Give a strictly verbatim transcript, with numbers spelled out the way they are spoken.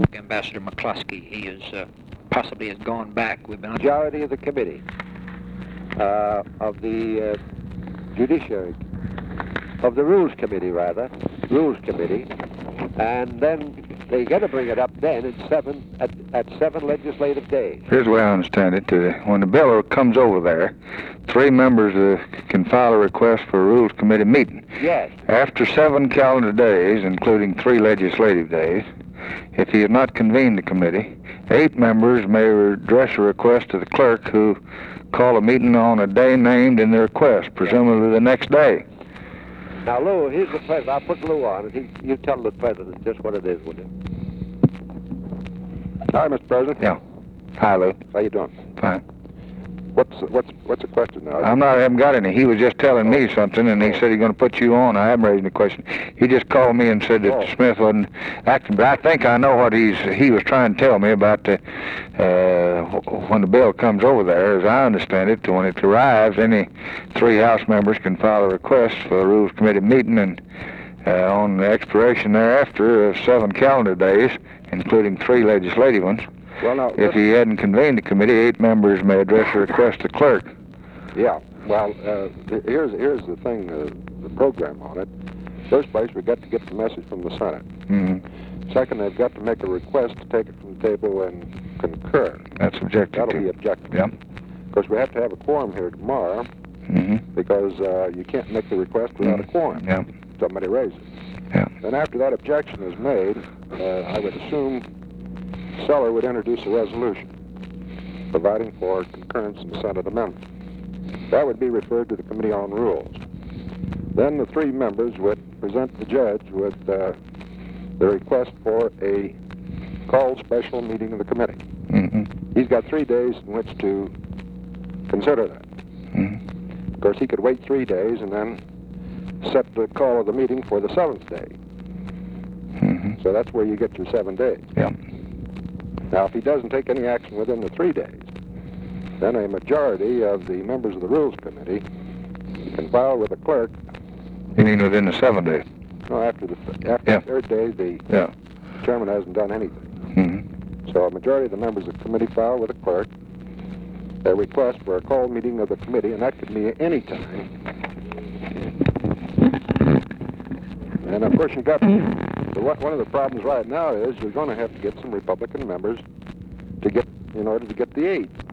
Ambassador McCluskey. He is uh, possibly has gone back. We've been majority of the committee, uh, of the uh, Judiciary, of the Rules Committee, rather, Rules Committee, and then they got to bring it up then at seven at, at seven legislative days. Here's the way I understand it. Uh, when the bill comes over there, three members uh, can file a request for a Rules Committee meeting. Yes. After seven calendar days, including three legislative days, if he has not convened the committee, eight members may address a request to the clerk, who call a meeting on a day named in the request, presumably the next day. Now, Lou, here's the president. I'll put Lou on, and he, you tell the president just what it is, will you? Hi, Mister President. Yeah. Hi, Lou. How you doing? Fine. What's what's what's the question now? I'm not, I haven't got any. He was just telling me something, and he said he's going to put you on. I haven't raised any question. He just called me and said that Oh. Smith wasn't acting, but I think I know what he's he was trying to tell me about the, uh, when the bill comes over there. As I understand it, when it arrives, any three House members can file a request for a Rules Committee meeting, and uh, on the expiration thereafter of seven calendar days, including three legislative ones, Well, now, if he hadn't convened the committee, eight members may address a request to the clerk. yeah. Well, uh, th- here's here's the thing, uh, the program on it. First place, we got to get the message from the Senate. Mm-hmm. Second, they've got to make a request to take it from the table and concur. That's objective That'll to. be objective. Yeah. Of course, we have to have a quorum here tomorrow, Mm-hmm. because uh, you can't make the request without a quorum. Yeah. Somebody raises. Yeah. Then after that objection is made, uh, I would assume Seller would introduce a resolution providing for concurrence in the Senate amendment. That would be referred to the Committee on Rules. Then the three members would present the judge with uh, the request for a called special meeting of the committee. Mm-hmm. He's got three days in which to consider that. Mm-hmm. Of course, he could wait three days and then set the call of the meeting for the seventh day. Mm-hmm. So that's where you get your seven days. Yeah. Now, if he doesn't take any action within the three days, then a majority of the members of the Rules Committee can file with the clerk. You mean within the seven days? No, after the after Yeah. the third day, the Yeah. chairman hasn't done anything. Mm-hmm. So a majority of the members of the committee file with the clerk a request for a call meeting of the committee, and that could be any time. And of course, you got the, one of the problems right now is you're going to have to get some Republican members to get in order to get the eight.